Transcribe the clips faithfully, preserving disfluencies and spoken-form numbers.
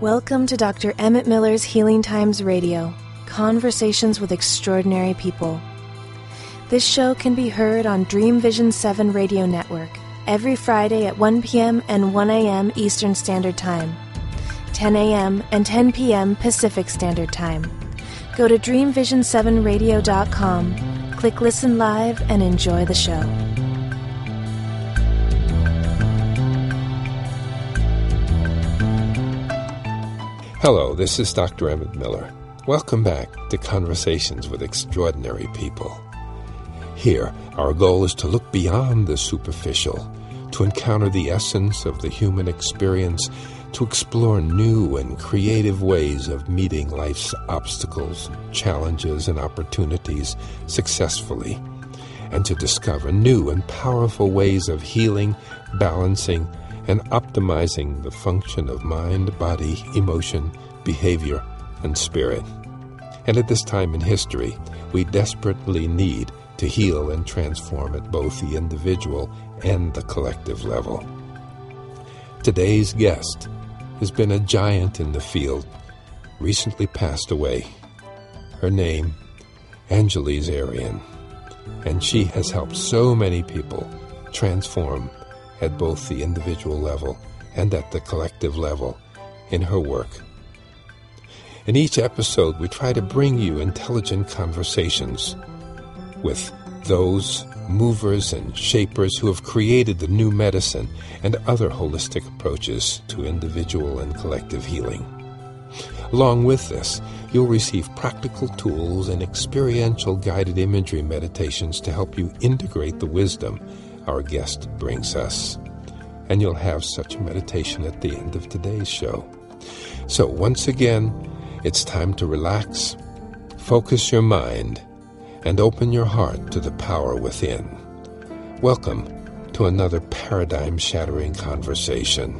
Welcome to Doctor Emmett Miller's Healing Times Radio, Conversations with Extraordinary People. This show can be heard on Dream Vision seven Radio Network every Friday at one p.m. and one a.m. Eastern Standard Time, ten a.m. and ten p.m. Pacific Standard Time. Go to dream vision seven radio dot com, click Listen Live, and enjoy the show. Hello, this is Doctor Emmett Miller. Welcome back to Conversations with Extraordinary People. Here, our goal is to look beyond the superficial, to encounter the essence of the human experience, to explore new and creative ways of meeting life's obstacles, challenges, and opportunities successfully, and to discover new and powerful ways of healing, balancing, and optimizing the function of mind, body, emotion, behavior, and spirit. And at this time in history, we desperately need to heal and transform at both the individual and the collective level. Today's guest has been a giant in the field, recently passed away. Her name, Angeles Arrien, and she has helped so many people transform at both the individual level and at the collective level in her work. In each episode, we try to bring you intelligent conversations with those movers and shapers who have created the new medicine and other holistic approaches to individual and collective healing. Along with this, you'll receive practical tools and experiential guided imagery meditations to help you integrate the wisdom our guest brings us. And you'll have such a meditation at the end of today's show. So once again, it's time to relax, focus your mind, and open your heart to the power within. Welcome to another paradigm-shattering conversation.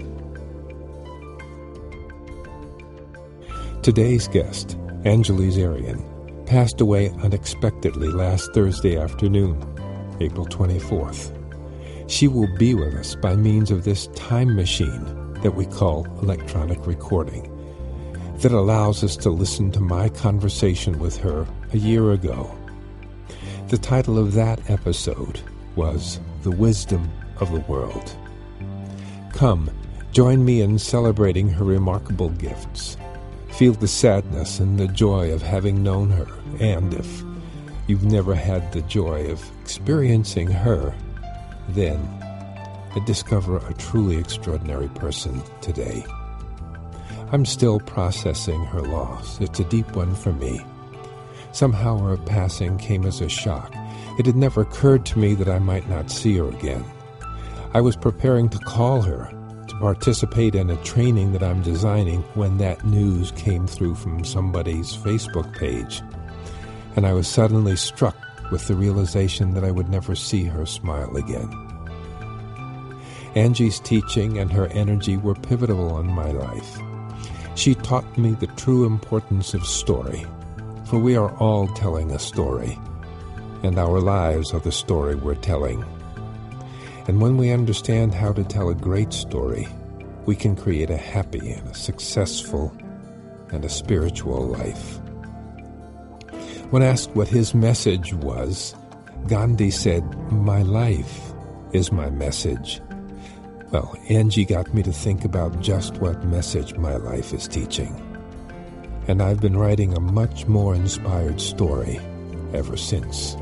Today's guest, Angeles Arrien, passed away unexpectedly last Thursday afternoon, April twenty-fourth. She will be with us by means of this time machine that we call electronic recording, that allows us to listen to my conversation with her a year ago. The title of that episode was The Wisdom of the World. Come, join me in celebrating her remarkable gifts. Feel the sadness and the joy of having known her, and if you've never had the joy of experiencing her, then discover a truly extraordinary person today. I'm still processing her loss. It's a deep one for me. Somehow her passing came as a shock. It had never occurred to me that I might not see her again. I was preparing to call her to participate in a training that I'm designing when that news came through from somebody's Facebook page. And I was suddenly struck with the realization that I would never see her smile again. Angie's teaching and her energy were pivotal in my life. She taught me the true importance of story, for we are all telling a story, and our lives are the story we're telling. And when we understand how to tell a great story, we can create a happy and a successful and a spiritual life. When asked what his message was, Gandhi said, "My life is my message." Well, Angie got me to think about just what message my life is teaching. And I've been writing a much more inspired story ever since.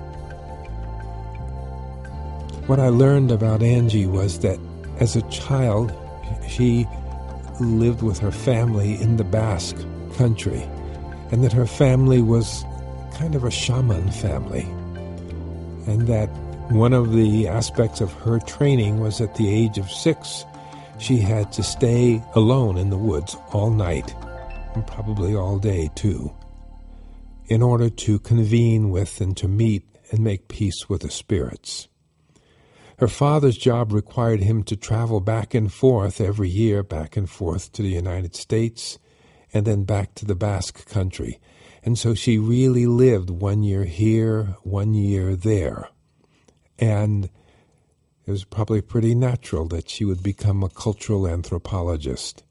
What I learned about Angie was that as a child, she lived with her family in the Basque country, and that her family was kind of a shaman family, and that one of the aspects of her training was at the age of six, she had to stay alone in the woods all night, and probably all day too, in order to convene with and to meet and make peace with the spirits. Her father's job required him to travel back and forth every year, back and forth to the United States, and then back to the Basque country. And so she really lived one year here, one year there. And it was probably pretty natural that she would become a cultural anthropologist.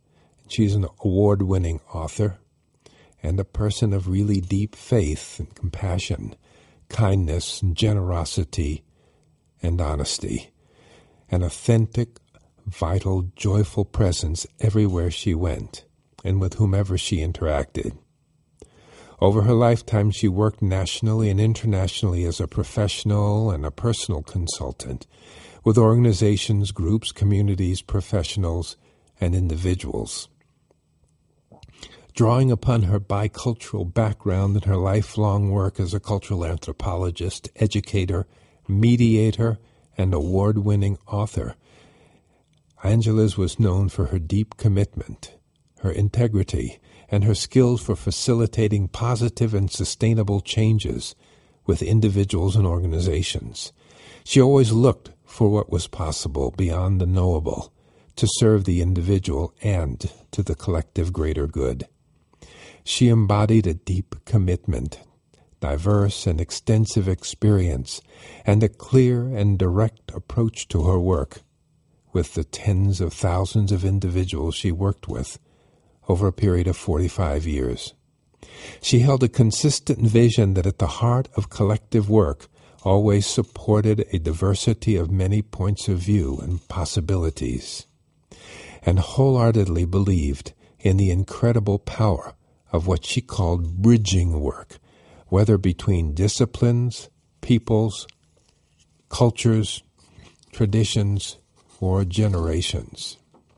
She's an award-winning author and a person of really deep faith and compassion, kindness and generosity and honesty, an authentic, vital, joyful presence everywhere she went and with whomever she interacted. Over her lifetime, she worked nationally and internationally as a professional and a personal consultant with organizations, groups, communities, professionals, and individuals. Drawing upon her bicultural background and her lifelong work as a cultural anthropologist, educator, mediator, and award-winning author, Angeles was known for her deep commitment, her integrity, and her skills for facilitating positive and sustainable changes with individuals and organizations. She always looked for what was possible beyond the knowable to serve the individual and to the collective greater good. She embodied a deep commitment, diverse and extensive experience, and a clear and direct approach to her work with the tens of thousands of individuals she worked with over a period of forty-five years. She held a consistent vision that at the heart of collective work always supported a diversity of many points of view and possibilities, and wholeheartedly believed in the incredible power of what she called bridging work, whether between disciplines, peoples, cultures, traditions, or generations.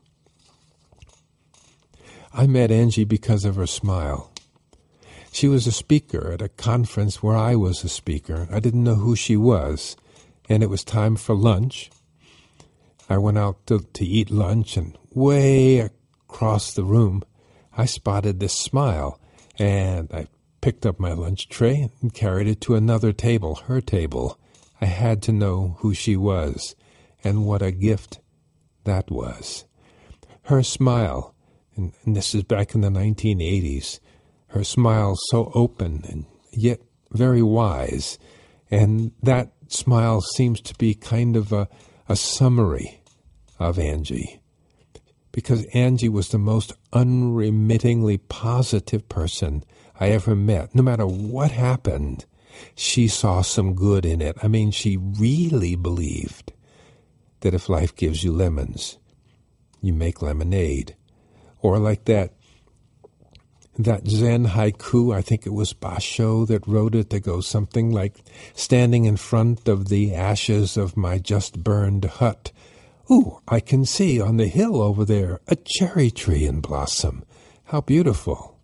I met Angie because of her smile. She was a speaker at a conference where I was a speaker. I didn't know who she was, and it was time for lunch. I went out to, to eat lunch, and way across the room, I spotted this smile, and I picked up my lunch tray and carried it to another table, her table. I had to know who she was, and what a gift that was. Her smile, and, and this is back in the nineteen eighties, her smile so open and yet very wise, and that smile seems to be kind of a, a summary of Angie, because Angie was the most unremittingly positive person I ever met. No matter what happened, she saw some good in it. I mean, she really believed that if life gives you lemons, you make lemonade. Or like that that Zen haiku, I think it was Basho that wrote it, that goes something like, standing in front of the ashes of my just burned hut, ooh, I can see on the hill over there a cherry tree in blossom. How beautiful.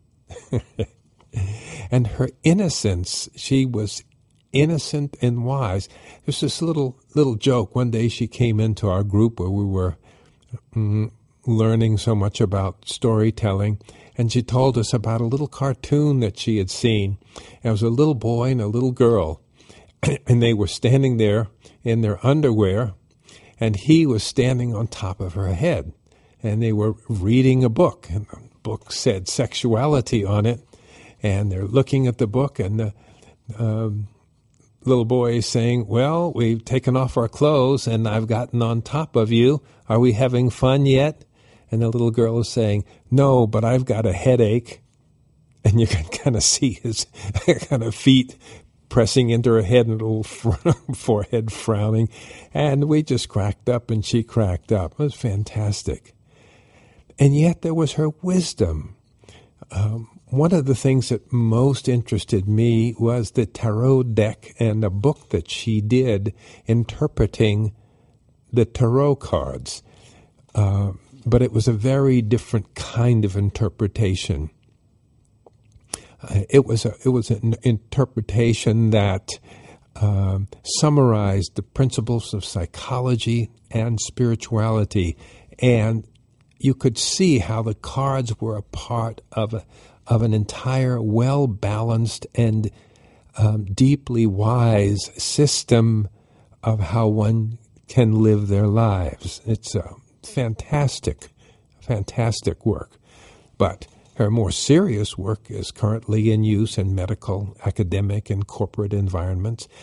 And her innocence, she was innocent and wise. There's this little little joke. One day she came into our group where we were mm, learning so much about storytelling, and she told us about a little cartoon that she had seen. And it was a little boy and a little girl, and they were standing there in their underwear, and he was standing on top of her head, and they were reading a book, and the book said sexuality on it, and they're looking at the book, and the um, little boy is saying, well, we've taken off our clothes, and I've gotten on top of you. Are we having fun yet? And the little girl is saying, no, but I've got a headache. And you can kind of see his kind of feet pressing into her head and a little forehead frowning. And we just cracked up, and she cracked up. It was fantastic. And yet there was her wisdom. Um, one of the things that most interested me was the tarot deck and a book that she did interpreting the tarot cards. Uh, but it was a very different kind of interpretation. Uh, it was a, it was an interpretation that uh, summarized the principles of psychology and spirituality, and you could see how the cards were a part of a, of an entire well-balanced and um, deeply wise system of how one can live their lives. It's a fantastic, fantastic work. But her more serious work is currently in use in medical, academic, and corporate environments.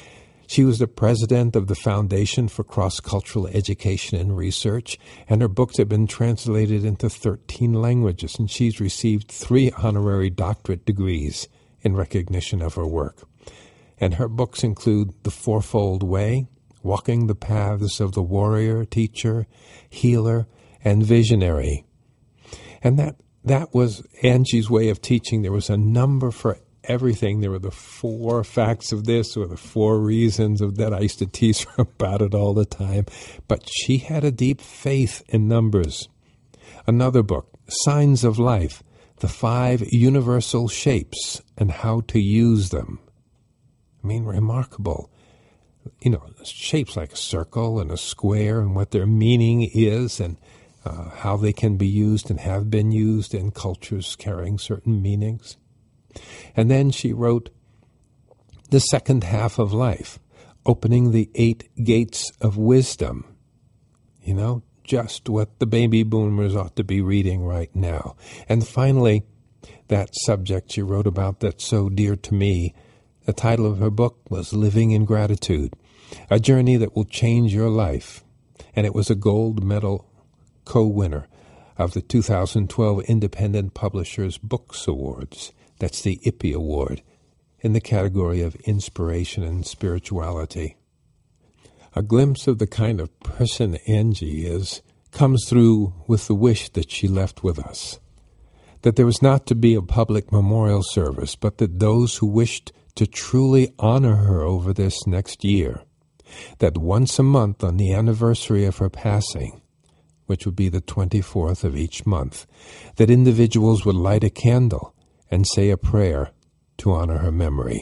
She was the president of the Foundation for Cross-Cultural Education and Research, and her books have been translated into thirteen languages, and she's received three honorary doctorate degrees in recognition of her work. And her books include The Fourfold Way, Walking the Paths of the Warrior, Teacher, Healer, and Visionary. And that that was Angie's way of teaching. There was a number for everything. There were the four facts of this or the four reasons of that. I used to tease her about it all the time. But she had a deep faith in numbers. Another book, Signs of Life, The Five Universal Shapes and How to Use Them. I mean, remarkable. You know, shapes like a circle and a square and what their meaning is and uh, how they can be used and have been used in cultures carrying certain meanings. And then she wrote The Second Half of Life, Opening the Eight Gates of Wisdom. You know, just what the baby boomers ought to be reading right now. And finally, that subject she wrote about that's so dear to me, the title of her book was Living in Gratitude, A Journey That Will Change Your Life. And it was a gold medal co-winner of the two thousand twelve Independent Publishers Books Awards. That's the I P I Award in the category of Inspiration and Spirituality. A glimpse of the kind of person Angie is comes through with the wish that she left with us, that there was not to be a public memorial service, but that those who wished to truly honor her over this next year, that once a month on the anniversary of her passing, which would be the twenty-fourth of each month, that individuals would light a candle and say a prayer to honor her memory.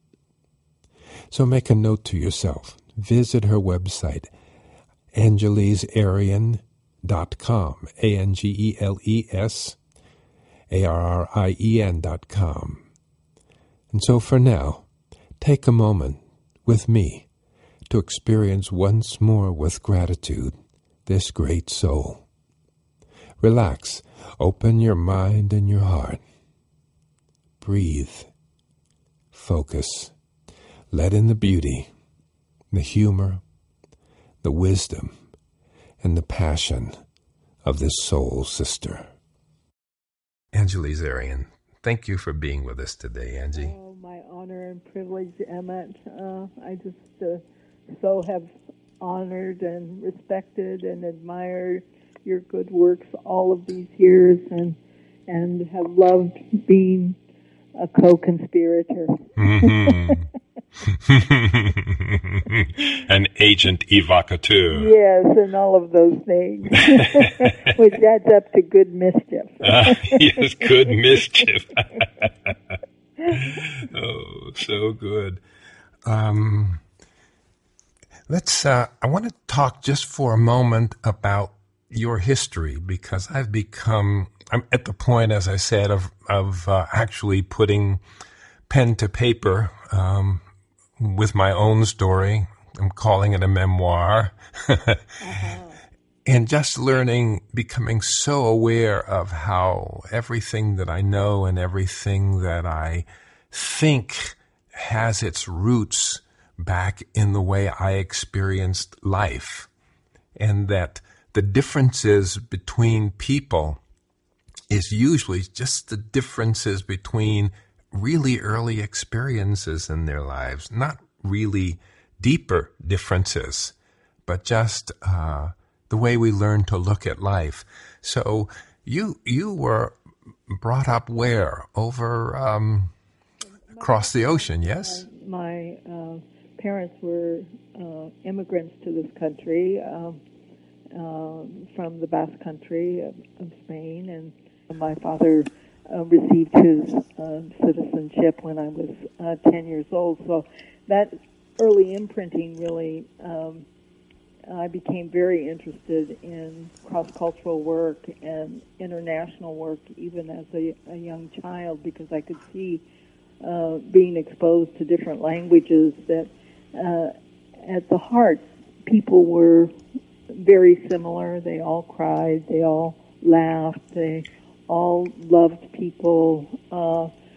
So make a note to yourself. Visit her website, angeles arian dot com, A N G E L E S A R R I E N dot com. And so for now, take a moment with me to experience once more with gratitude this great soul. Relax, open your mind and your heart. Breathe, focus, let in the beauty, the humor, the wisdom, and the passion of this soul sister. Angeles Arian, thank you for being with us today, Angie. Oh, my honor and privilege, Emmett. Uh, I just uh, so have honored and respected and admired your good works all of these years and and have loved being a co-conspirator. Mm-hmm. An agent evocateur. Yes, and all of those things, which adds up to good mischief. uh, yes, good mischief. Oh, so good. Um, let's. Uh, I want to talk just for a moment about your history, because I've become. I'm at the point, as I said, of of uh, actually putting pen to paper um, with my own story. I'm calling it a memoir. uh-huh. And just learning, becoming so aware of how everything that I know and everything that I think has its roots back in the way I experienced life. And that the differences between people is usually just the differences between really early experiences in their lives, not really deeper differences, but just uh, the way we learn to look at life. So you you were brought up where? Over um, across the ocean, yes? My, my uh, parents were uh, immigrants to this country uh, uh, from the Basque Country of, of Spain, and my father uh, received his uh, citizenship when I was uh, ten years old. So that early imprinting really, um, I became very interested in cross-cultural work and international work even as a, a young child, because I could see uh, being exposed to different languages that uh, at the heart people were very similar. They all cried, they all laughed, they all loved people, uh,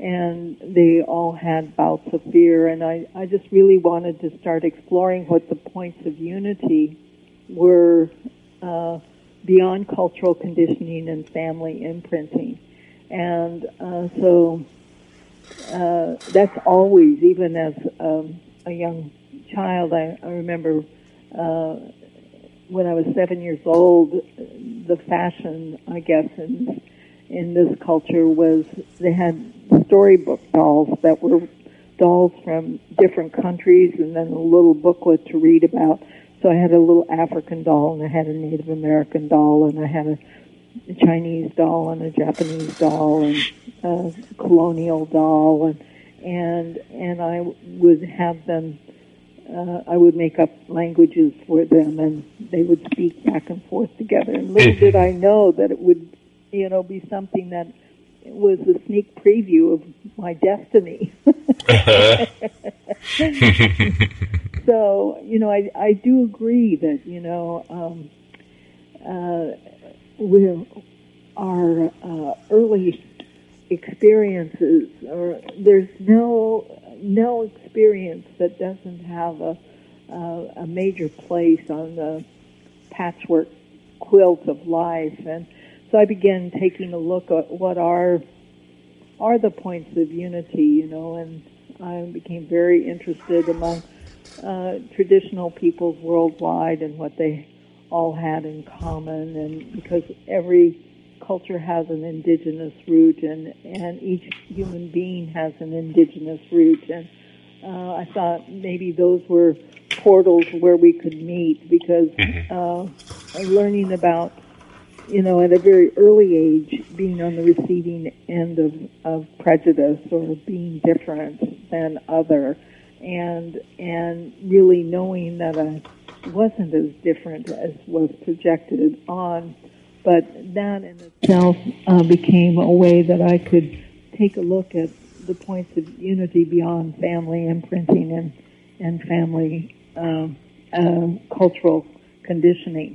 and they all had bouts of fear. And I, I just really wanted to start exploring what the points of unity were uh, beyond cultural conditioning and family imprinting. And uh, so uh, that's always, even as um, a young child, I, I remember uh, when I was seven years old, the fashion, I guess, in, in this culture was they had storybook dolls that were dolls from different countries, and then a little booklet to read about. So I had a little African doll, and I had a Native American doll, and I had a a Chinese doll and a Japanese doll and a colonial doll, and and and I would have them. Uh, I would make up languages for them, and they would speak back and forth together. And little did I know that it would, you know, be something that was a sneak preview of my destiny. So, you know, I I do agree that, you know. Um, uh, With our uh, early experiences, or there's no no experience that doesn't have a uh, a major place on the patchwork quilt of life. And so I began taking a look at what are are the points of unity, you know, and I became very interested among uh, traditional peoples worldwide and what they all had in common, and because every culture has an indigenous root, and, and each human being has an indigenous root, and uh, I thought maybe those were portals where we could meet, because uh, learning about, you know, at a very early age, being on the receiving end of, of prejudice or being different than other, and and really knowing that I wasn't as different as was projected on, but that in itself uh, became a way that I could take a look at the points of unity beyond family imprinting and and family um, uh, cultural conditioning.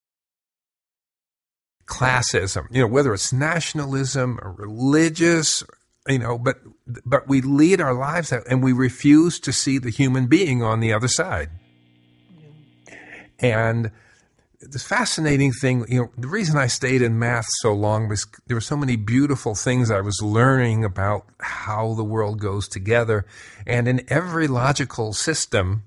Classism, you know, whether it's nationalism or religious, you know, but but we lead our lives out and we refuse to see the human being on the other side. And the fascinating thing, you know, the reason I stayed in math so long was there were so many beautiful things I was learning about how the world goes together. And in every logical system,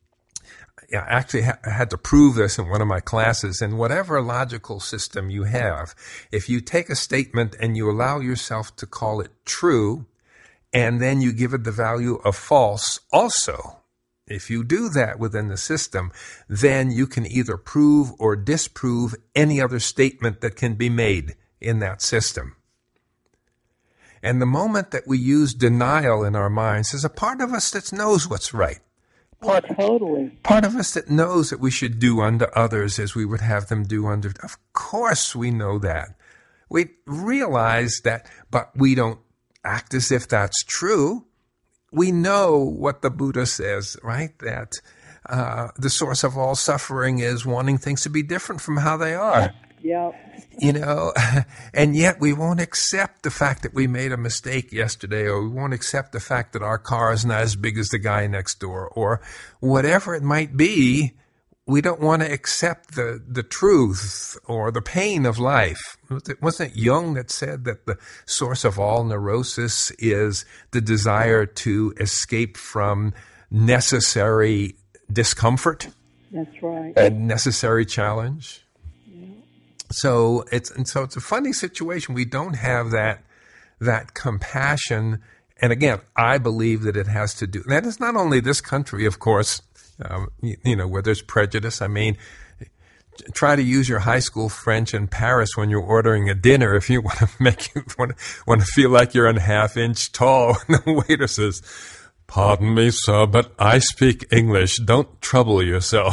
I actually ha- had to prove this in one of my classes. In whatever logical system you have, if you take a statement and you allow yourself to call it true, and then you give it the value of false also, if you do that within the system, then you can either prove or disprove any other statement that can be made in that system. And the moment that we use denial in our minds, there's a part of us that knows what's right. Part, oh, totally. Part of us that knows that we should do unto others as we would have them do unto. Of course we know that. We realize that, but we don't act as if that's true. We know what the Buddha says, right? That uh, the source of all suffering is wanting things to be different from how they are. Yeah. You know, and yet we won't accept the fact that we made a mistake yesterday, or we won't accept the fact that our car is not as big as the guy next door, or whatever it might be. We don't want to accept the, the truth or the pain of life. Wasn't it Jung that said that the source of all neurosis is the desire to escape from necessary discomfort? That's right. And necessary challenge? Yeah. So it's and so it's a funny situation. We don't have that that compassion. And again, I believe that it has to do, that is not only this country, of course, Um, you, you know, where there's prejudice. I mean, try to use your high school French in Paris when you're ordering a dinner if you want to make you want to, want to feel like you're a half inch tall. And the waiter says, "Pardon me, sir, but I speak English. Don't trouble yourself."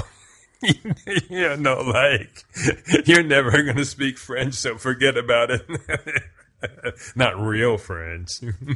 You know, like, you're never going to speak French, so forget about it. Not real French.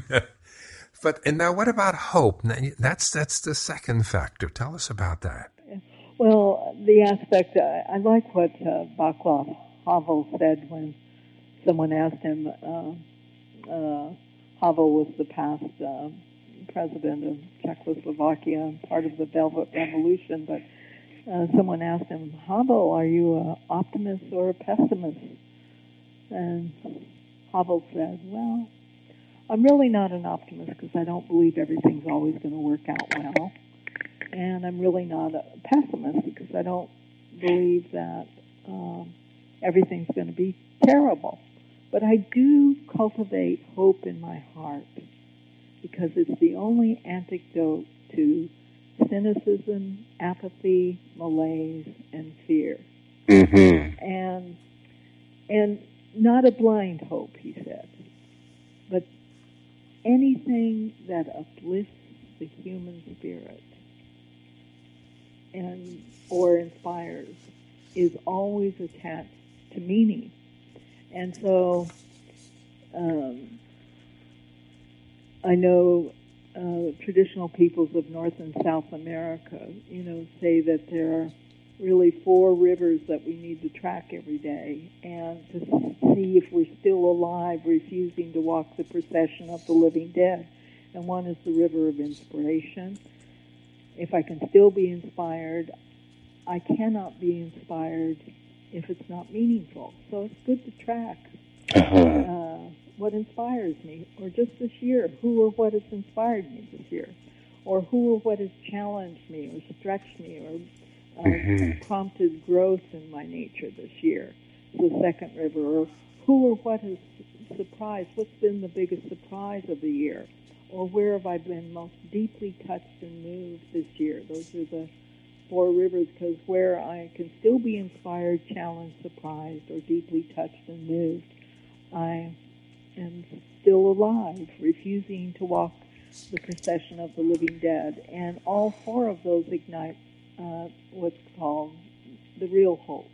But and now, what about hope? That's that's the second factor. Tell us about that. Well, the aspect uh, I like what uh, Václav Havel said when someone asked him, uh, uh, Havel was the past uh, president of Czechoslovakia and part of the Velvet Revolution, but uh, someone asked him, Havel, are you an optimist or a pessimist? And Havel said, well, I'm really not an optimist because I don't believe everything's always going to work out well. And I'm really not a pessimist because I don't believe that um, everything's going to be terrible. But I do cultivate hope in my heart because it's the only antidote to cynicism, apathy, malaise, and fear. Mm-hmm. And and not a blind hope, he said, but anything that uplifts the human spirit and or inspires is always attached to meaning. And so um, I know uh, traditional peoples of North and South America, you know, say that there are really four rivers that we need to track every day and to see if we're still alive, refusing to walk the procession of the living dead. And one is the river of inspiration. If I can still be inspired, I cannot be inspired if it's not meaningful. So it's good to track Uh-huh. uh, what inspires me, or just this year, who or what has inspired me this year, or who or what has challenged me or stretched me or uh, Mm-hmm. prompted growth in my nature this year, the second river, or who or what has surprised, what's been the biggest surprise of the year, or where have I been most deeply touched and moved this year. Those are the four rivers, because where I can still be inspired, challenged, surprised, or deeply touched and moved, I am still alive, refusing to walk the procession of the living dead. And all four of those ignite uh, what's called the real hope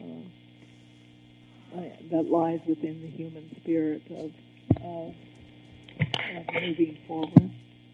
uh, uh, that lies within the human spirit of, of, of moving forward.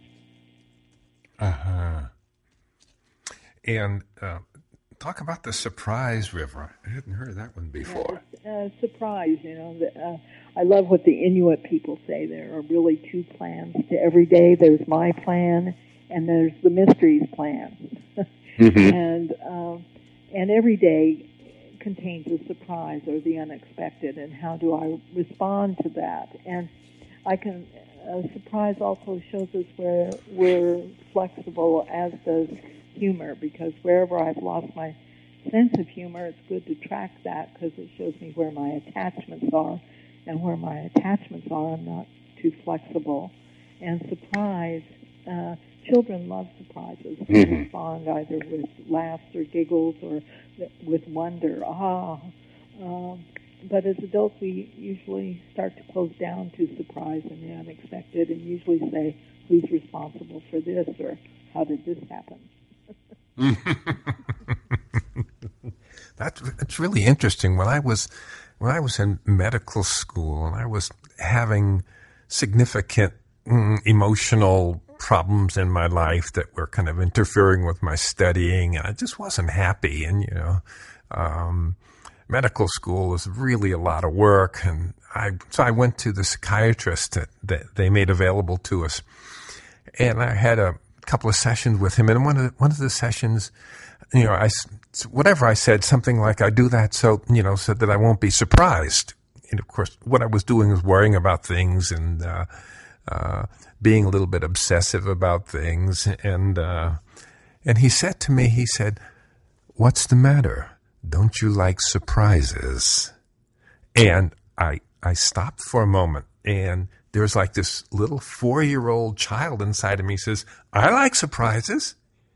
Uh-huh. And uh, talk about the Surprise River. I hadn't heard that one before. Yeah, it's, uh, surprise, you know. The, uh, I love what the Inuit people say. There are really two plans to every day. There's my plan, and there's the mysteries plan. Mm-hmm. And um, and every day contains a surprise or the unexpected, and how do I respond to that? And I can. A surprise also shows us where we're flexible, as does humor, because wherever I've lost my sense of humor, it's good to track that because it shows me where my attachments are, and where my attachments are, I'm not too flexible. And surprise, uh, children love surprises. They Mm-hmm. respond either with laughs or giggles or with wonder, ah. Um, but as adults, we usually start to close down to surprise and the unexpected, and usually say, who's responsible for this, or how did this happen? That's it's really interesting. When I was when I was in medical school and I was having significant mm, emotional problems in my life that were kind of interfering with my studying, and I just wasn't happy. And you know, um, medical school was really a lot of work, and I so I went to the psychiatrist that, that they made available to us, and I had a couple of sessions with him. And one of the, one of the sessions, you know, I whatever I said, something like, "I do that so you know, so that I won't be surprised." And of course, what I was doing was worrying about things and uh, uh, being a little bit obsessive about things. And uh, and he said to me, he said, "What's the matter? Don't you like surprises?" And I I stopped for a moment, and there was like this little four-year-old child inside of me says, "I like surprises."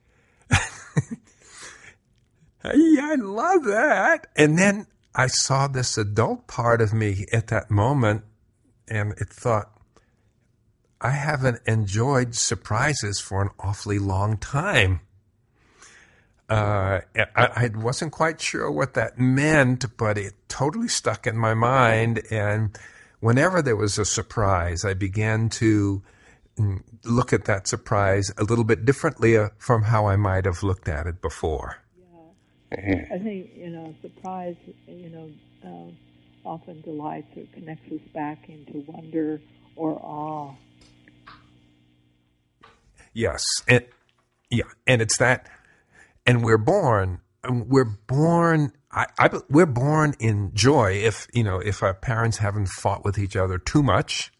Yeah, I love that. And then I saw this adult part of me at that moment, and it thought, I haven't enjoyed surprises for an awfully long time. Uh, I, I wasn't quite sure what that meant, but it totally stuck in my mind. And whenever there was a surprise, I began to look at that surprise a little bit differently from how I might have looked at it before. Yeah, I think, you know, surprise, you know, uh, often delights or connects us back into wonder or awe. Yes, and yeah, and it's that, and we're born, we're born, I, I, we're born in joy. If you know, if our parents haven't fought with each other too much,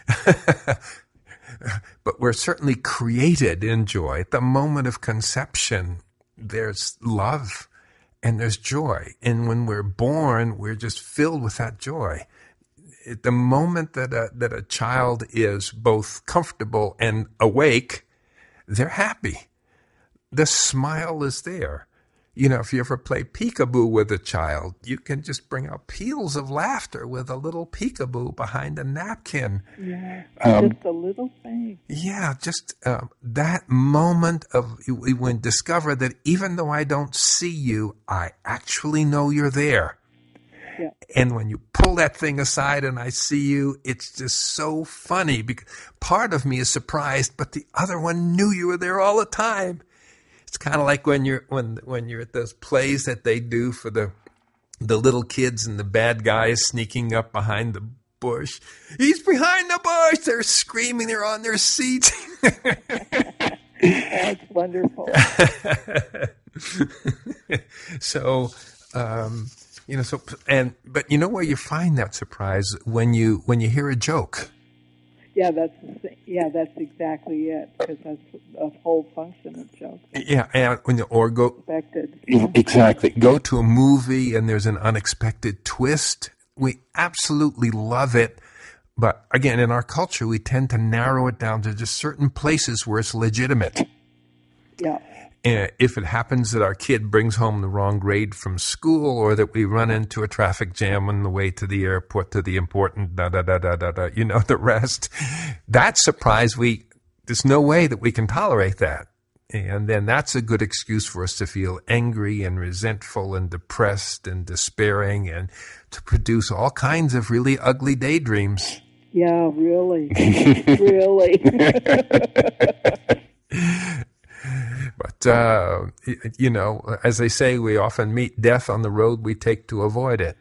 but we're certainly created in joy. At the moment of conception, there's love and there's joy, and when we're born, we're just filled with that joy. At the moment that a, that a child is both comfortable and awake, they're happy. The smile is there. You know, if you ever play peekaboo with a child, you can just bring out peals of laughter with a little peekaboo behind a napkin. Yeah, um, just a little thing. Yeah, just uh, that moment of when discover that even though I don't see you, I actually know you're there. Yeah. And when you pull that thing aside and I see you, it's just so funny because part of me is surprised, but the other one knew you were there all the time. It's kind of like when you're when when you're at those plays that they do for the the little kids and the bad guys sneaking up behind the bush. He's behind the bush. They're screaming. They're on their seats. That's wonderful. So. Um, You know, so and but you know where you find that surprise when you when you hear a joke. Yeah, that's yeah, that's exactly it because that's a whole function of jokes. Yeah, and when you, or go Expected. exactly go to a movie and there's an unexpected twist. We absolutely love it, but again, in our culture, we tend to narrow it down to just certain places where it's legitimate. Yeah. Uh, if it happens that our kid brings home the wrong grade from school, or that we run into a traffic jam on the way to the airport to the important da da da da da da, you know the rest. That surprise, we there's no way that we can tolerate that, and then that's a good excuse for us to feel angry and resentful and depressed and despairing, and to produce all kinds of really ugly daydreams. Yeah, really, really. But, uh, you know, as they say, we often meet death on the road we take to avoid it.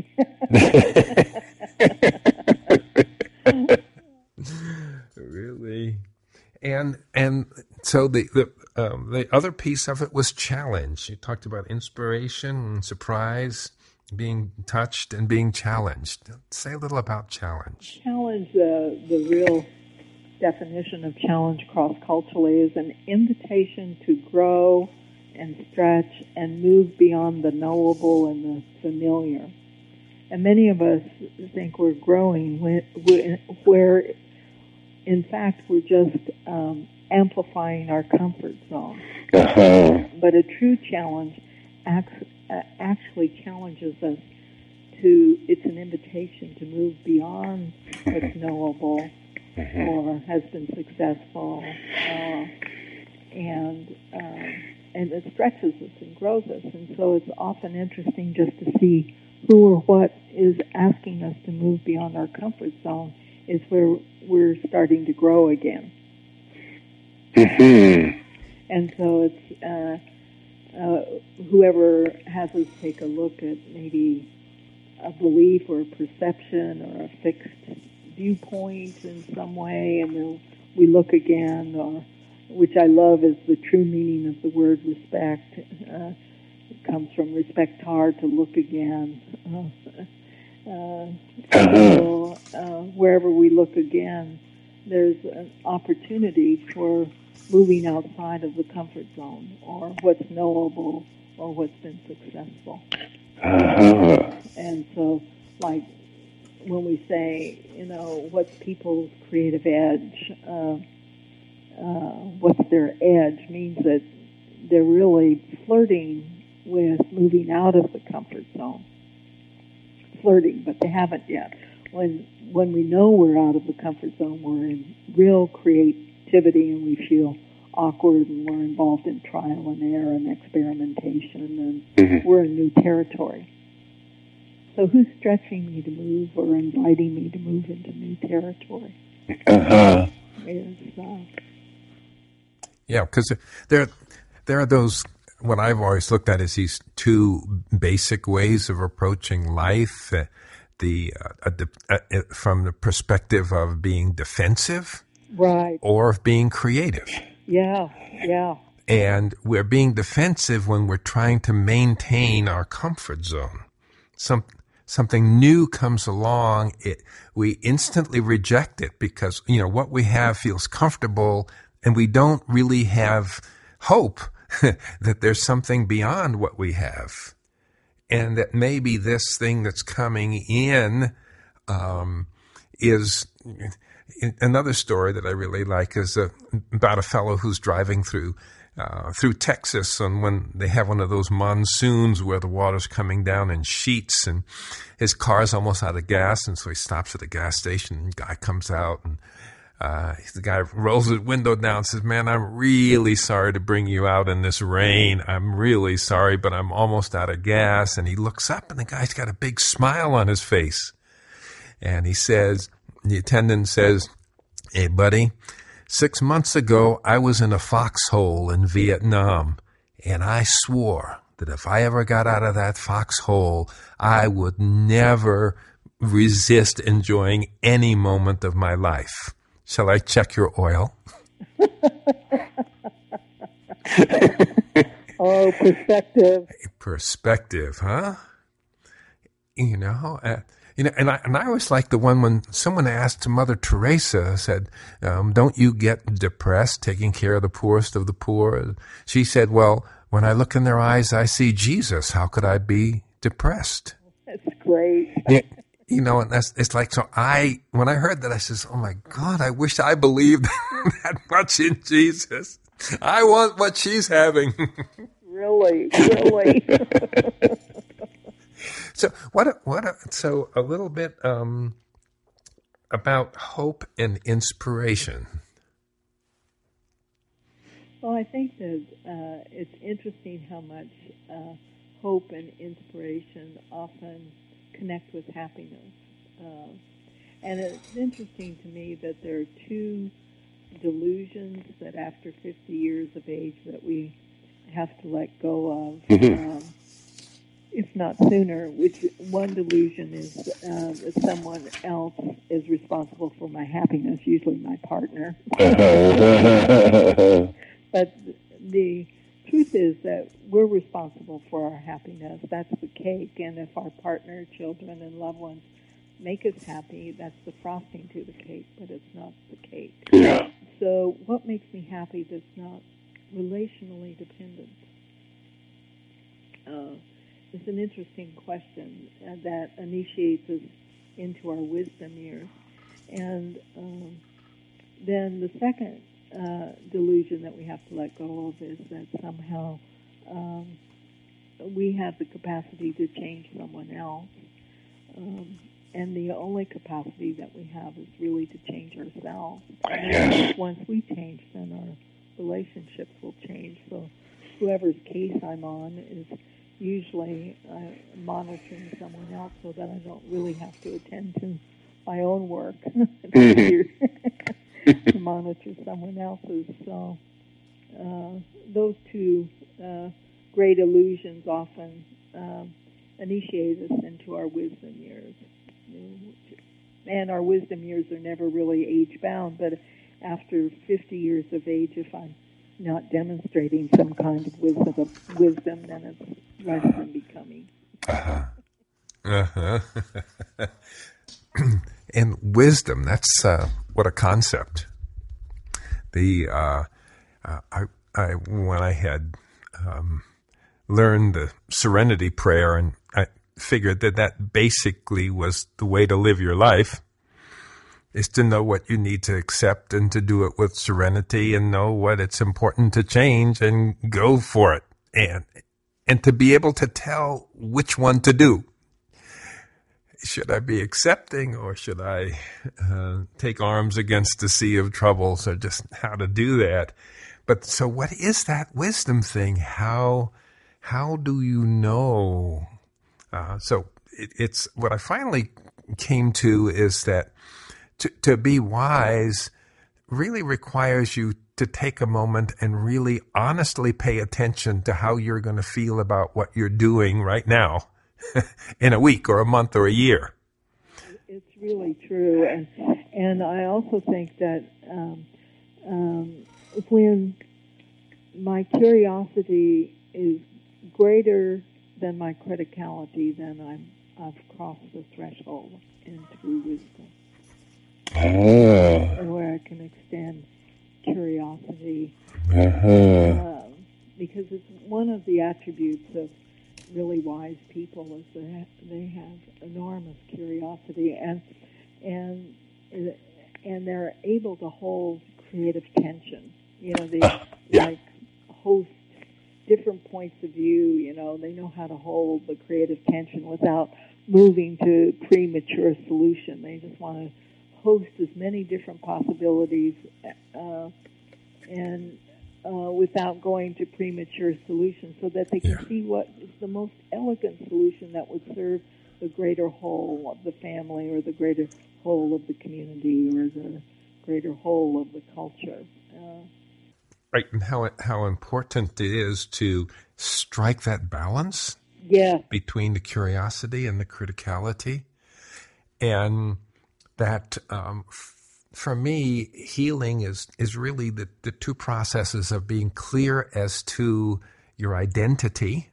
Really. And and so the the, um, the other piece of it was challenge. You talked about inspiration and surprise, being touched and being challenged. Say a little about challenge. Challenge, uh, the real definition of challenge cross-culturally is an invitation to grow and stretch and move beyond the knowable and the familiar. And many of us think we're growing where, in fact, we're just um, amplifying our comfort zone. Uh-huh. But a true challenge acts, uh, actually challenges us to, it's an invitation to move beyond what's knowable or has been successful, uh, and uh, and it stretches us and grows us. And so it's often interesting just to see who or what is asking us to move beyond our comfort zone is where we're starting to grow again. Mm-hmm. And so it's uh, uh, whoever has us take a look at maybe a belief or a perception or a fixed viewpoint in some way, and then we look again, or which I love is the true meaning of the word respect. Uh, it comes from respectar, to look again. Uh, uh, so uh, wherever we look again, there's an opportunity for moving outside of the comfort zone, or what's knowable, or what's been successful. Uh-huh. And so, like, when we say, you know, what's people's creative edge, uh, uh, what's their edge, means that they're really flirting with moving out of the comfort zone. Flirting, but they haven't yet. When when we know we're out of the comfort zone, we're in real creativity and we feel awkward and we're involved in trial and error and experimentation, and mm-hmm. we're in new territory. So who's stretching me to move or inviting me to move into new territory? Uh-huh. Is, uh, yeah, because there, there are those, what I've always looked at is these two basic ways of approaching life. Uh, the uh, a de- uh, from the perspective of being defensive, right, or of being creative. Yeah, yeah. And we're being defensive when we're trying to maintain our comfort zone. Some something new comes along, it we instantly reject it because, you know, what we have feels comfortable, and we don't really have hope that there's something beyond what we have. And that maybe this thing that's coming in um, is... Another story that I really like is uh, about a fellow who's driving through uh, through Texas, and when they have one of those monsoons where the water's coming down in sheets, and his car's almost out of gas, and so he stops at a gas station, and the guy comes out, and uh, the guy rolls his window down and says, "Man, I'm really sorry to bring you out in this rain. I'm really sorry, but I'm almost out of gas." And he looks up, and the guy's got a big smile on his face, and he says, the attendant says, "Hey, buddy, six months ago, I was in a foxhole in Vietnam, and I swore that if I ever got out of that foxhole, I would never resist enjoying any moment of my life. Shall I check your oil?" Oh, perspective. Perspective, huh? You know, uh, You know, and I and I always like the one when someone asked Mother Teresa, said, um, "Don't you get depressed taking care of the poorest of the poor?" She said, "Well, when I look in their eyes, I see Jesus. How could I be depressed?" That's great. Yeah, you know, and that's it's like so. I when I heard that, I says, "Oh my God, I wish I believed that much in Jesus. I want what she's having." Really, really. So what? A, what? A, so a little bit um, about hope and inspiration. Well, I think that uh, it's interesting how much uh, hope and inspiration often connect with happiness, uh, and it's interesting to me that there are two delusions that after fifty years of age that we have to let go of. Mm-hmm. Um, if not sooner, which one delusion is uh, that someone else is responsible for my happiness, usually my partner. But the truth is that we're responsible for our happiness. That's the cake. And if our partner, children, and loved ones make us happy, that's the frosting to the cake, but it's not the cake. Yeah. So what makes me happy that's not relationally dependent? Uh, It's an interesting question uh, that initiates us into our wisdom years. And um, then the second uh, delusion that we have to let go of is that somehow um, we have the capacity to change someone else. Um, and the only capacity that we have is really to change ourselves. And once we change, then our relationships will change. So whoever's case I'm on is usually uh, monitoring someone else so that I don't really have to attend to my own work to monitor someone else's. So uh, those two uh, great illusions often uh, initiate us into our wisdom years. And our wisdom years are never really age-bound, but after fifty years of age, if I'm not demonstrating some kind of wisdom, of wisdom then it's less than becoming. Uh-huh. Uh-huh. And wisdom, that's uh, what a concept. The uh, uh, I, I when I had um, learned the Serenity Prayer, and I figured that that basically was the way to live your life, is to know what you need to accept and to do it with serenity, and know what it's important to change and go for it, and and to be able to tell which one to do. Should I be accepting, or should I uh, take arms against the sea of troubles, or just how to do that? But so what is that wisdom thing? How how do you know? Uh, so it, it's what I finally came to is that to, to be wise really requires you to take a moment and really honestly pay attention to how you're going to feel about what you're doing right now in a week or a month or a year. really true. And and I also think that um, um, when my curiosity is greater than my criticality, then I'm I've crossed the threshold into wisdom. Ah. Where I can extend curiosity, Uh-huh. um, because it's one of the attributes of really wise people is that they have enormous curiosity, and and and they're able to hold creative tension. You know, they Ah, yeah. like host different points of view. You know, they know how to hold the creative tension without moving to premature solution. They just want to host as many different possibilities uh, and uh, without going to premature solutions, so that they can Yeah. see what is the most elegant solution that would serve the greater whole of the family, or the greater whole of the community, or the greater whole of the culture. Uh, Right, and how how important it is to strike that balance yeah, between the curiosity and the criticality, and that um, f- for me, healing is is really the, the two processes of being clear as to your identity,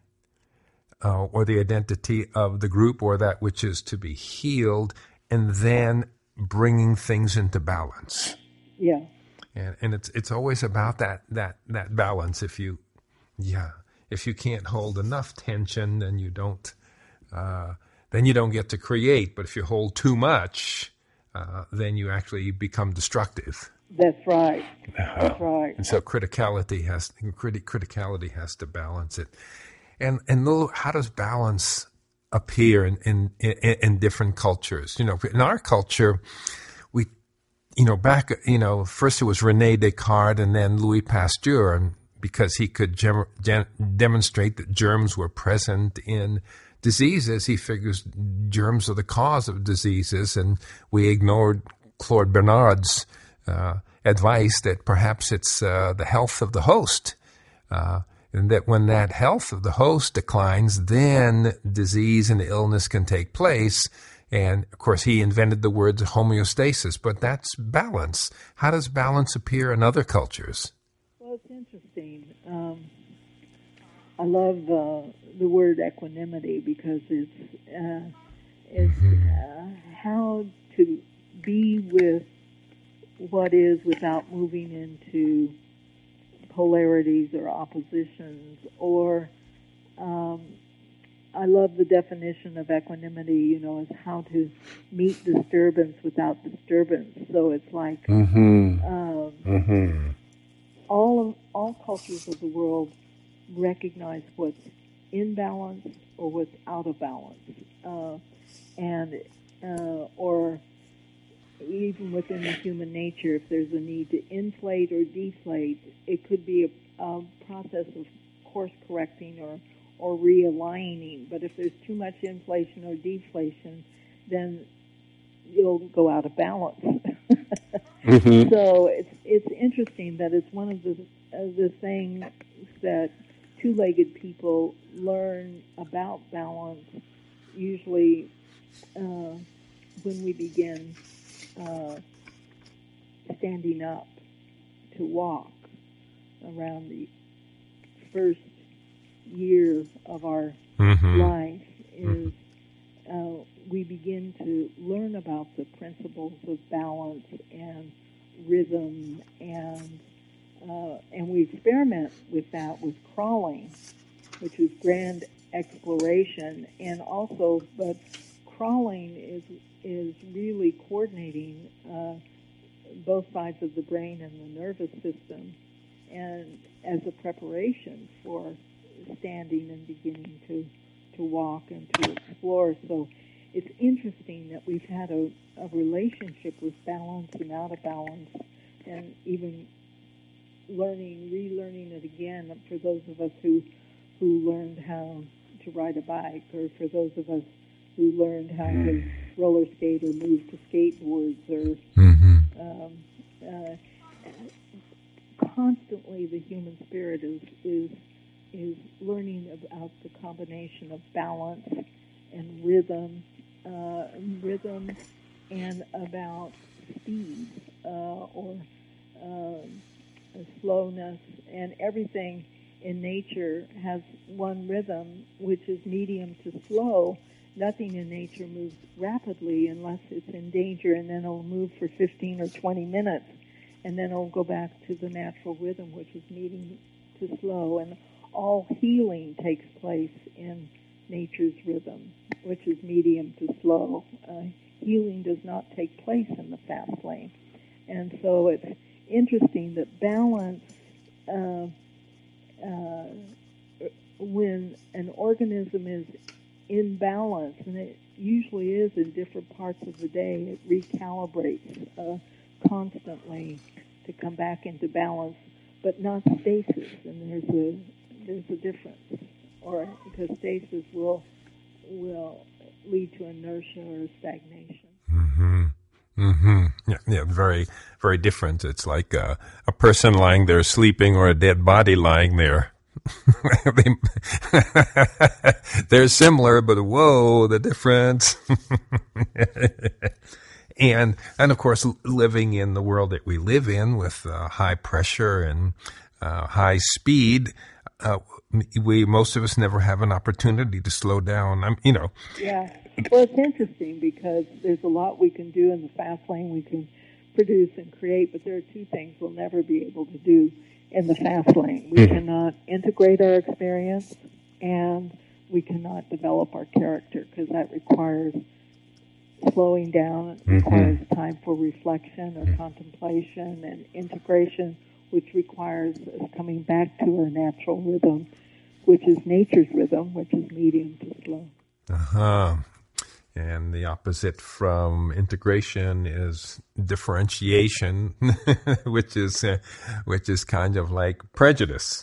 uh, or the identity of the group, or that which is to be healed, and then bringing things into balance. yeah. And, and it's it's always about that that that balance. If you yeah, if you can't hold enough tension, then you don't uh, then you don't get to create. But if you hold too much, uh, then you actually become destructive. That's right. That's right. And so criticality has criti- criticality has to balance it. And and Lulu, how does balance appear in, in in in different cultures? You know, in our culture, we you know, back, you know, first it was Rene Descartes and then Louis Pasteur, and because he could gem- gen- demonstrate that germs were present in diseases, he figures germs are the cause of diseases, and we ignored Claude Bernard's uh, advice that perhaps it's uh, the health of the host, uh, and that when that health of the host declines, then disease and illness can take place. And, of course, he invented the word homeostasis, but that's balance. How does balance appear in other cultures? Well, it's interesting. Um, I love uh, the word equanimity, because it's uh, it's uh, how to be with what is without moving into polarities or oppositions, or um, I love the definition of equanimity, you know, as how to meet disturbance without disturbance. So it's like Mm-hmm. um, Mm-hmm. all of, all cultures of the world recognize what's in balance or what's out of balance, uh, and uh, or even within the human nature, if there's a need to inflate or deflate, it could be a, a process of course correcting or or realigning. But if there's too much inflation or deflation, then you'll go out of balance. Mm-hmm. So it's it's interesting that it's one of the uh, the things that two-legged people learn about balance usually uh, when we begin uh, standing up to walk around the first year of our Mm-hmm. life is uh, we begin to learn about the principles of balance and rhythm, and uh, and we experiment with that with crawling, which is grand exploration, and also, but crawling is is really coordinating uh, both sides of the brain and the nervous system, and as a preparation for standing and beginning to, to walk and to explore. So it's interesting that we've had a, a relationship with balance and out of balance, and even learning, relearning it again for those of us who who learned how to ride a bike, or for those of us who learned how to roller skate or move to skateboards, or Mm-hmm. um, uh, constantly the human spirit is is is learning about the combination of balance and rhythm, uh, rhythm and about speed uh, or uh, slowness, and everything in nature has one rhythm, which is medium to slow. Nothing in nature moves rapidly unless it's in danger, and then it'll move for fifteen or twenty minutes, and then it'll go back to the natural rhythm, which is medium to slow. And all healing takes place in nature's rhythm, which is medium to slow. Uh, healing does not take place in the fast lane. And so it's interesting that balance, uh, uh, when an organism is in balance, and it usually is in different parts of the day, it recalibrates uh, constantly to come back into balance, but not stasis. And there's a there's a difference, or because stasis will will lead to inertia or stagnation. Mm-hmm. Mm-hmm. Yeah, yeah, very, very different. It's like uh, a person lying there sleeping or a dead body lying there. They're similar, but whoa, the difference. and and of course, living in the world that we live in with uh, high pressure and uh, high speed, uh, we most of us never have an opportunity to slow down. I'm, you know. Yeah. Well, it's interesting because there's a lot we can do in the fast lane. We can produce and create, but there are two things we'll never be able to do in the fast lane. We mm-hmm. cannot integrate our experience, and we cannot develop our character, because that requires slowing down. It mm-hmm. requires time for reflection or mm-hmm. contemplation, and integration, which requires us coming back to our natural rhythm, which is nature's rhythm, which is medium to slow. Uh-huh. And the opposite from integration is differentiation, which is uh, which is kind of like prejudice.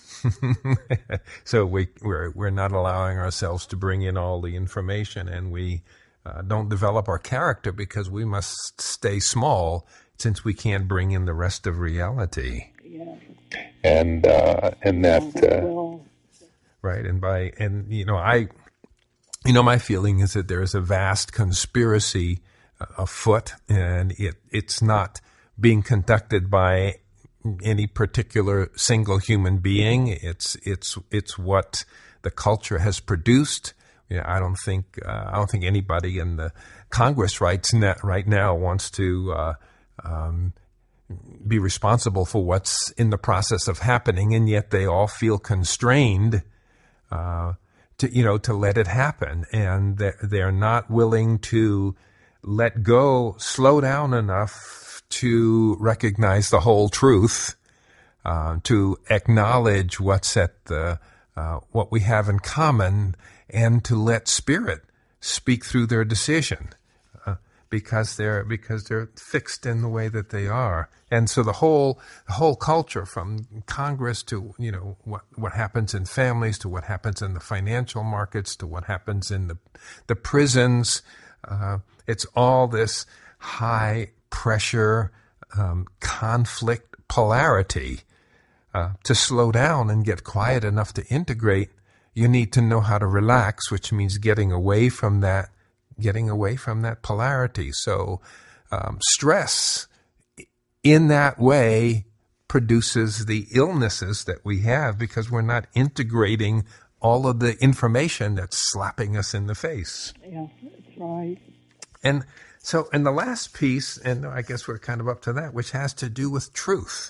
So we we're we're not allowing ourselves to bring in all the information, and we uh, don't develop our character because we must stay small since we can't bring in the rest of reality. Yeah. And uh, and that uh, right, and by and you know I. You know, my feeling is that there is a vast conspiracy uh, afoot, and it it's not being conducted by any particular single human being. It's it's it's what the culture has produced. You know, I don't think uh, I don't think anybody in the Congress right now, right now wants to uh, um, be responsible for what's in the process of happening, and yet they all feel constrained. Uh, To, you know, to let it happen, and they're, they're not willing to let go, slow down enough to recognize the whole truth, uh, to acknowledge what's at the uh, what we have in common, and to let spirit speak through their decision, uh, because they're because they're fixed in the way that they are. And so the whole the whole culture, from Congress to, you know, what what happens in families, to what happens in the financial markets, to what happens in the the prisons, uh, it's all this high pressure um, conflict polarity. Uh, to slow down and get quiet enough to integrate, you need to know how to relax, which means getting away from that, getting away from that polarity. So um, stress in that way produces the illnesses that we have, because we're not integrating all of the information that's slapping us in the face. Yeah, that's right. And so, and the last piece, and I guess we're kind of up to that, which has to do with truth.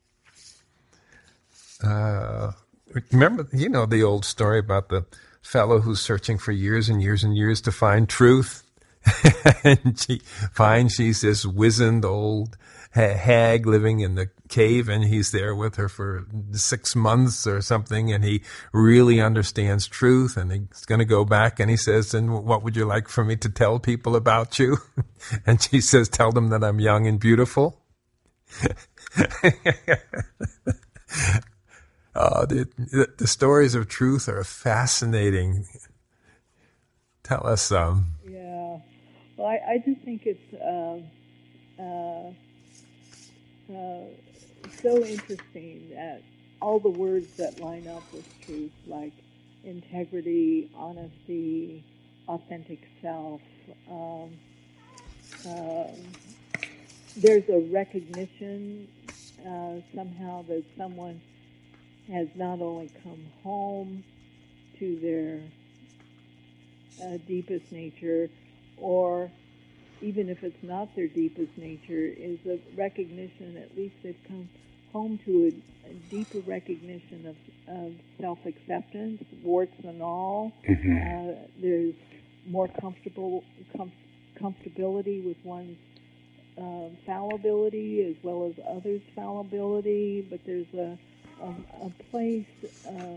Uh, remember, you know, the old story about the fellow who's searching for years and years and years to find truth. And she finds she's this wizened old hag living in the cave, and he's there with her for six months or something, and he really understands truth, and he's going to go back, and he says, and what would you like for me to tell people about you? And she says, tell them that I'm young and beautiful. Uh, the, the stories of truth are fascinating. Tell us some. Yeah. Well, I, I just think it's uh, uh, uh, so interesting that all the words that line up with truth, like integrity, honesty, authentic self, um, um, there's a recognition uh, somehow that someone has not only come home to their uh, deepest nature, or even if it's not their deepest nature, is a recognition, at least they've come home to a, a deeper recognition of, of self-acceptance, warts and all. Mm-hmm. Uh, there's more comfortable com- comfortability with one's uh, fallibility as well as others' fallibility, but there's a, a, a place uh,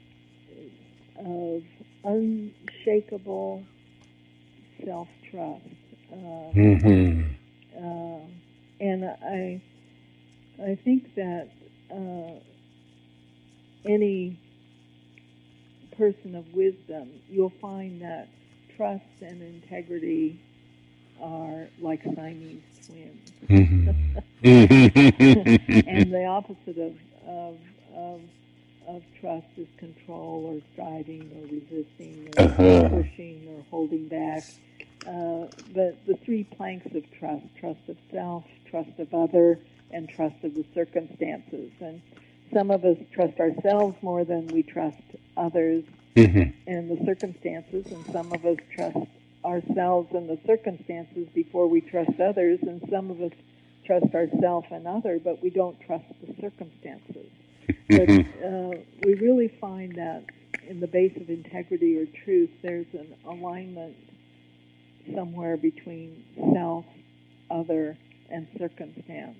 of unshakable self-trust. Uh, Mm-hmm. uh, and I, I think that uh, any person of wisdom, you'll find that trust and integrity are like Siamese twins. Mm-hmm. And the opposite of, of, of, of trust is control or striving or resisting or Uh-huh. pushing or holding back. Uh, but the three planks of trust, trust of self, trust of other, and trust of the circumstances. And some of us trust ourselves more than we trust others Mm-hmm. and the circumstances, and some of us trust ourselves and the circumstances before we trust others, and some of us trust ourselves and other, but we don't trust the circumstances. But uh, we really find that in the base of integrity or truth, there's an alignment somewhere between self, other, and circumstance.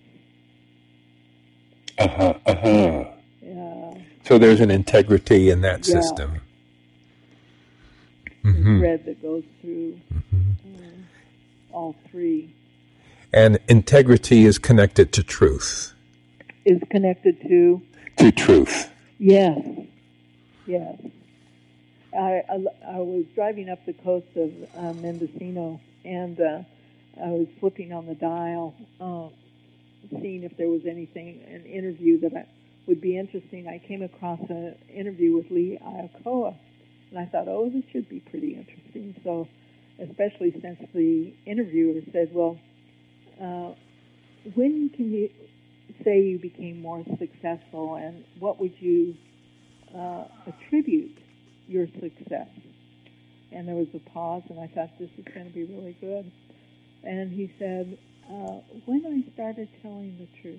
Uh-huh. Uh-huh. Uh, So there's an integrity in that Yeah. system. the Mm-hmm. thread that goes through uh, all three And integrity is connected to truth. is connected to To truth. yes, yes. I, I, I was driving up the coast of uh, Mendocino, and uh, I was flipping on the dial, uh, seeing if there was anything, an interview that I, would be interesting. I came across an interview with Lee Iacocca, and I thought, oh, this should be pretty interesting. So, especially since the interviewer said, well, uh, when can you say you became more successful, and what would you uh, attribute your success? And there was a pause, and I thought, this is going to be really good. And he said, uh, when I started telling the truth,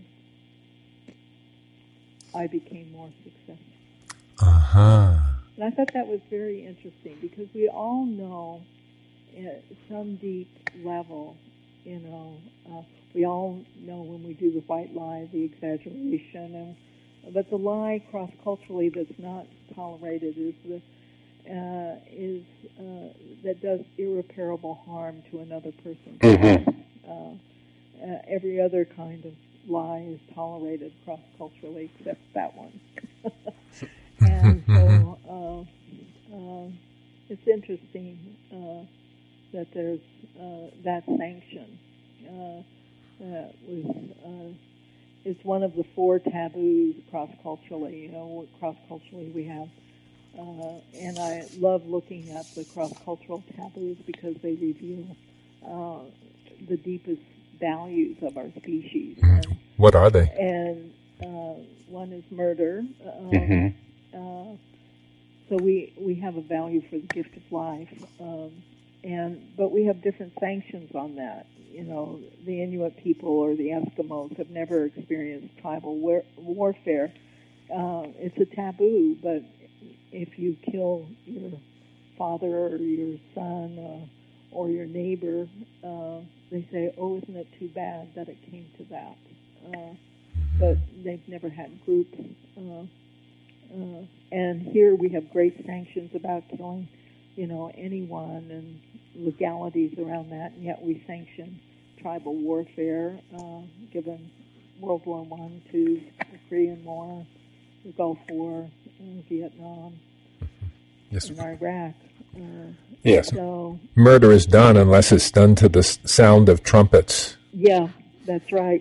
I became more successful. Uh-huh. And I thought that was very interesting, because we all know at some deep level, you know, uh, we all know when we do the white lie, the exaggeration, and but the lie cross-culturally that's not tolerated is the uh, is uh, that does irreparable harm to another person's Mm-hmm. life. Uh, uh, every other kind of lie is tolerated cross-culturally except that one. And so uh, uh, it's interesting uh, that there's uh, that sanction. Uh, that was uh, is one of the four taboos cross-culturally. You know, cross-culturally we have, uh, and I love looking at the cross-cultural taboos because they reveal uh, the deepest values of our species. And, What are they? and uh, one is murder. Uh, Mm-hmm. uh, so we we have a value for the gift of life, um, and but we have different sanctions on that. You know, the Inuit people or the Eskimos have never experienced tribal war- warfare. Uh, it's a taboo, but if you kill your father or your son uh, or your neighbor, uh, they say, "Oh, isn't it too bad that it came to that?" Uh, but they've never had groups. Uh, uh, and here we have great sanctions about killing, you know, anyone and legalities around that, and yet we sanction tribal warfare, uh, given World War One, Two, the Korean War, the Gulf War, uh, Vietnam, Yes. and Iraq. Uh, Yes. so, Murder is done unless it's done to the s- sound of trumpets. yeah, that's right.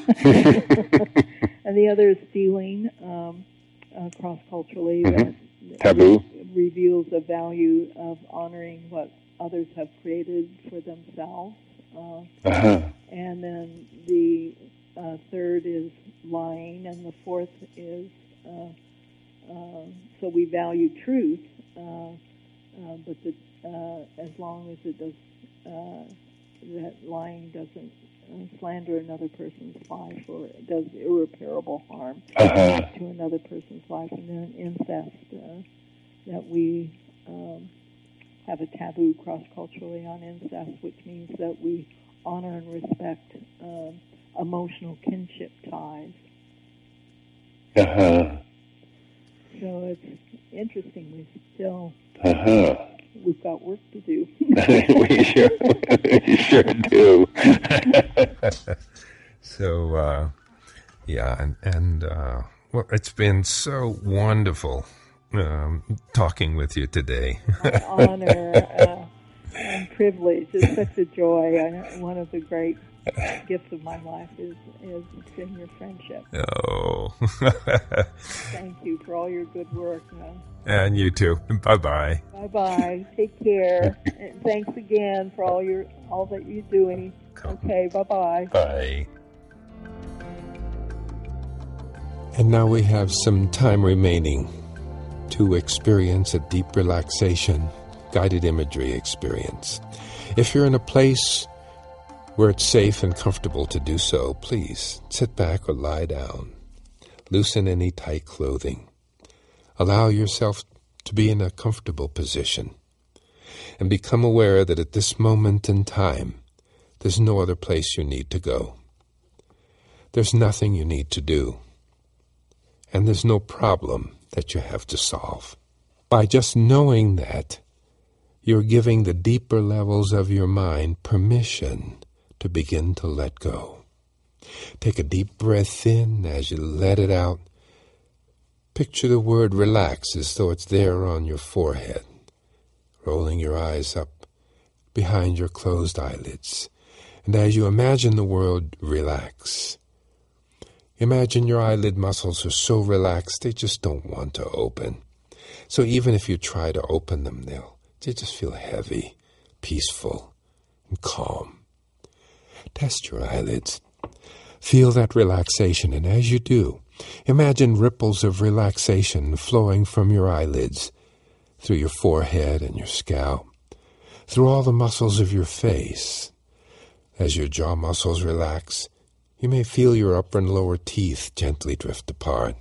And the other is stealing, um, uh, cross-culturally, Mhm. that Taboo. reveals the value of honoring what others have created for themselves. Uh, Uh-huh. and then the uh, third is lying, and the fourth is, uh, uh, so we value truth, uh, uh, but the, uh, as long as it does, uh, that lying doesn't uh, slander another person's life or it does irreparable harm Uh-huh. to another person's life, and then incest, uh, that we um, have a taboo cross-culturally on incest, which means that we honor and respect uh, emotional kinship ties. Uh-huh. So it's interesting. We still, Uh-huh. we've got work to do. we sure, we sure do. so, uh, yeah, and, and uh, well, it's been so wonderful um, talking with you today. My honor uh, and privilege. It's such a joy. I, one of the great gifts of my life is is in your friendship. Oh. Thank you for all your good work. Man. And you too. Bye-bye. Bye-bye. Take care. And thanks again for all your all that you're doing. Okay, bye-bye. Bye. And now we have some time remaining to experience a deep relaxation, guided imagery experience. If you're in a place where it's safe and comfortable to do so, please sit back or lie down. Loosen any tight clothing. Allow yourself to be in a comfortable position. And become aware that at this moment in time, there's no other place you need to go. There's nothing you need to do. And there's no problem that you have to solve. By just knowing that, you're giving the deeper levels of your mind permission to begin to let go. Take a deep breath in. As you let it out, picture the word relax as though it's there on your forehead, rolling your eyes up behind your closed eyelids. And as you imagine the word relax, imagine your eyelid muscles are so relaxed they just don't want to open. So even if you try to open them, they'll they just feel heavy, peaceful, and calm. Test your eyelids. Feel that relaxation, and as you do, imagine ripples of relaxation flowing from your eyelids through your forehead and your scalp, through all the muscles of your face. As your jaw muscles relax, you may feel your upper and lower teeth gently drift apart.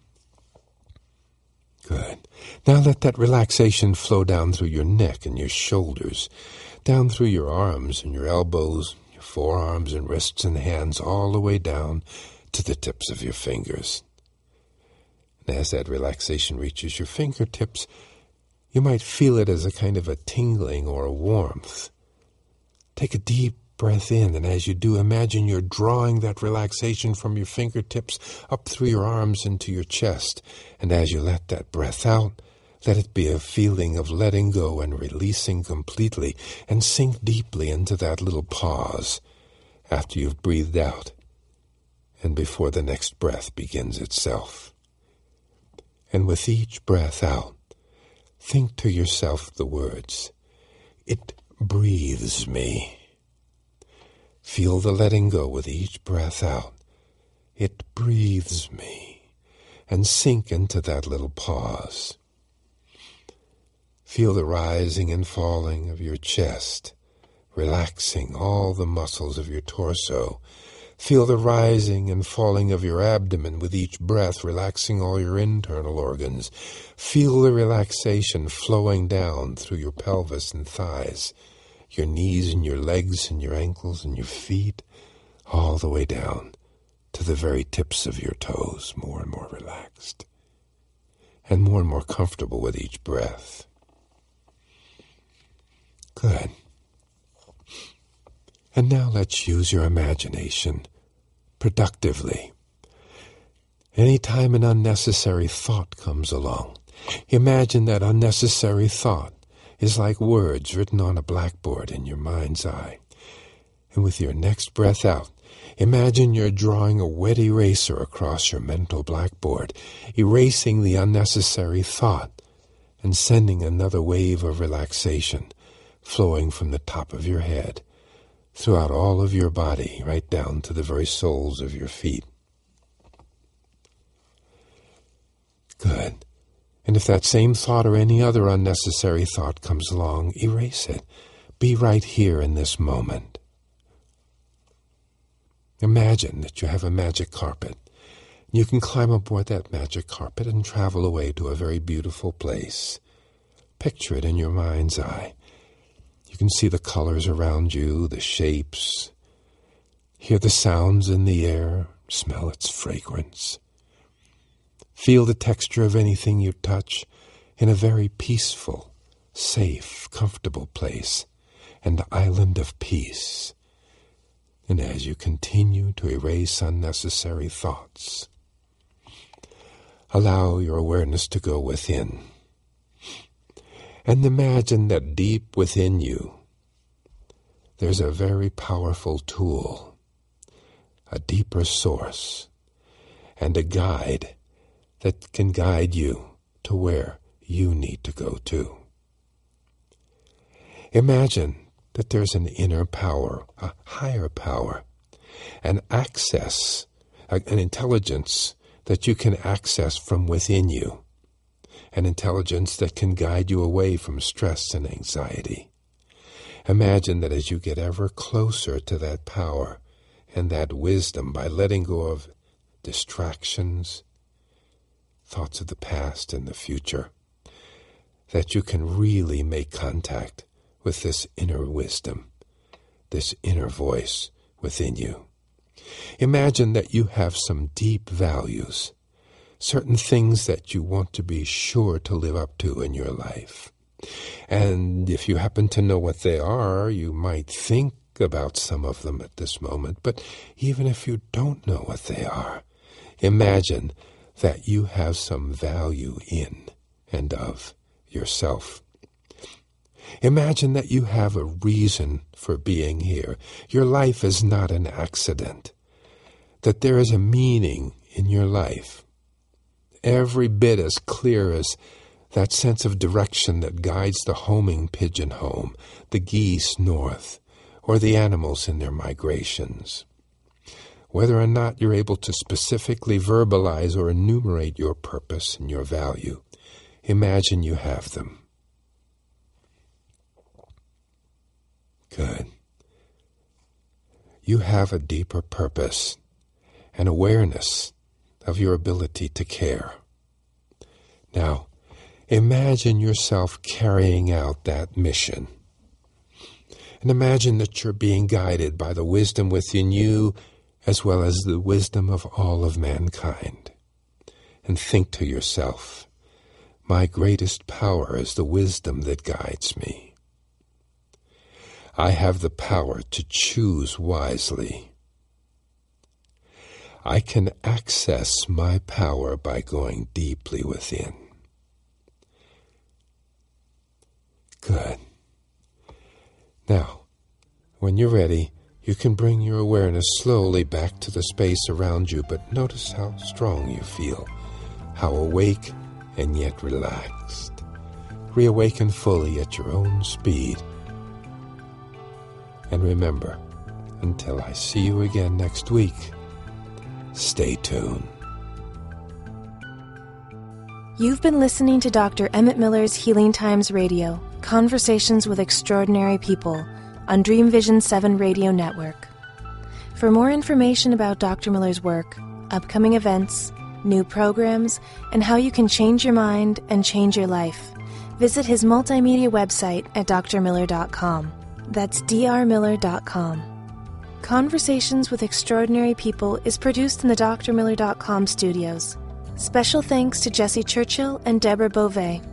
Good. Now let that relaxation flow down through your neck and your shoulders, down through your arms and your elbows, your forearms and wrists and hands, all the way down to the tips of your fingers. And as that relaxation reaches your fingertips, you might feel it as a kind of a tingling or a warmth. Take a deep breath in, and as you do, imagine you're drawing that relaxation from your fingertips up through your arms into your chest. And as you let that breath out, let it be a feeling of letting go and releasing completely, and sink deeply into that little pause after you've breathed out and before the next breath begins itself. And with each breath out, think to yourself the words, "It breathes me." Feel the letting go with each breath out. It breathes me. And sink into that little pause. Feel the rising and falling of your chest, relaxing all the muscles of your torso. Feel the rising and falling of your abdomen with each breath, relaxing all your internal organs. Feel the relaxation flowing down through your pelvis and thighs, your knees and your legs and your ankles and your feet, all the way down to the very tips of your toes, more and more relaxed, and more and more comfortable with each breath. Good. And now let's use your imagination productively. Anytime an unnecessary thought comes along, imagine that unnecessary thought is like words written on a blackboard in your mind's eye. And with your next breath out, imagine you're drawing a wet eraser across your mental blackboard, erasing the unnecessary thought and sending another wave of relaxation flowing from the top of your head, throughout all of your body, right down to the very soles of your feet. Good. And if that same thought or any other unnecessary thought comes along, erase it. Be right here in this moment. Imagine that you have a magic carpet. You can climb aboard that magic carpet and travel away to a very beautiful place. Picture it in your mind's eye. You can see the colors around you, the shapes, hear the sounds in the air, smell its fragrance. Feel the texture of anything you touch in a very peaceful, safe, comfortable place, an island of peace. And as you continue to erase unnecessary thoughts, allow your awareness to go within. And imagine that deep within you, there's a very powerful tool, a deeper source, and a guide that can guide you to where you need to go to. Imagine that there's an inner power, a higher power, an access, an intelligence that you can access from within you, an intelligence that can guide you away from stress and anxiety. Imagine that as you get ever closer to that power and that wisdom by letting go of distractions, thoughts of the past and the future, that you can really make contact with this inner wisdom, this inner voice within you. Imagine that you have some deep values, certain things that you want to be sure to live up to in your life. And if you happen to know what they are, you might think about some of them at this moment. But even if you don't know what they are, imagine that you have some value in and of yourself. Imagine that you have a reason for being here. Your life is not an accident. That there is a meaning in your life, every bit as clear as that sense of direction that guides the homing pigeon home, the geese north, or the animals in their migrations. Whether or not you're able to specifically verbalize or enumerate your purpose and your value, imagine you have them. Good. You have a deeper purpose, an awareness of your ability to care. Now, imagine yourself carrying out that mission. And imagine that you're being guided by the wisdom within you as well as the wisdom of all of mankind. And think to yourself, my greatest power is the wisdom that guides me. I have the power to choose wisely. I can access my power by going deeply within. Good. Now, when you're ready, you can bring your awareness slowly back to the space around you, but notice how strong you feel, how awake and yet relaxed. Reawaken fully at your own speed. And remember, until I see you again next week, stay tuned. You've been listening to Doctor Emmett Miller's Healing Times Radio, Conversations with Extraordinary People, on Dream Vision seven Radio Network. For more information about Doctor Miller's work, upcoming events, new programs, and how you can change your mind and change your life, visit his multimedia website at d r miller dot com. That's d r miller dot com. Conversations with Extraordinary People is produced in the d r miller dot com studios. Special thanks to Jesse Churchill and Deborah Beauvais.